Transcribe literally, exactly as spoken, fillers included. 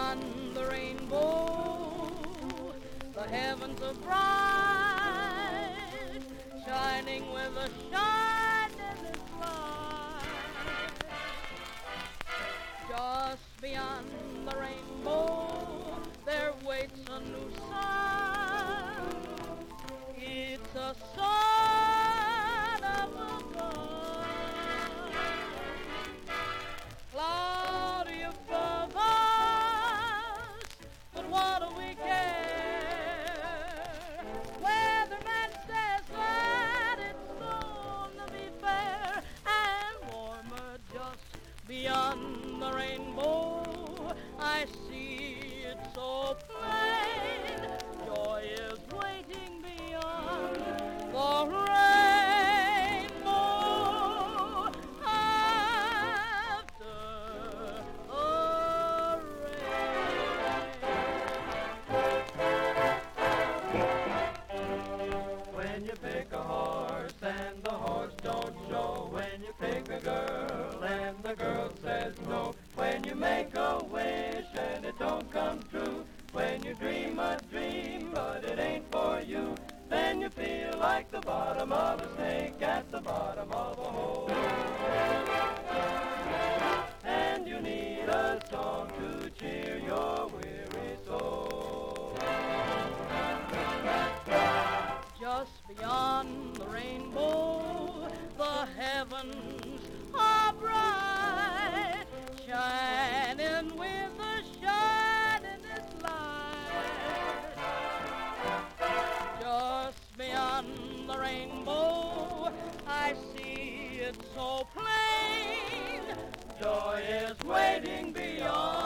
beyond the rainbow, the heavens are bright, shining with a shine in its light. Just beyond the rainbow, there waits a new sun. It's a son of a gun. Cloudy above us, but what do we care? Weatherman says that it's soon to be fair and warmer just beyond the rainbow. I see it so plain. Joy is waiting beyond the rainbow after the rain. When you pick a horse and the horse don't show, when you pick a girl and the girl says no, when you make a wish and it don't come true, when you dream a dream but it ain't for you, then you feel like the bottom of a snake at the bottom of a hole. And you need a song to cheer your weary soul. Just beyond the rainbow, the heavens are bright, shining with a shine in its light. Just beyond the rainbow, I see it so plain. Joy is waiting beyond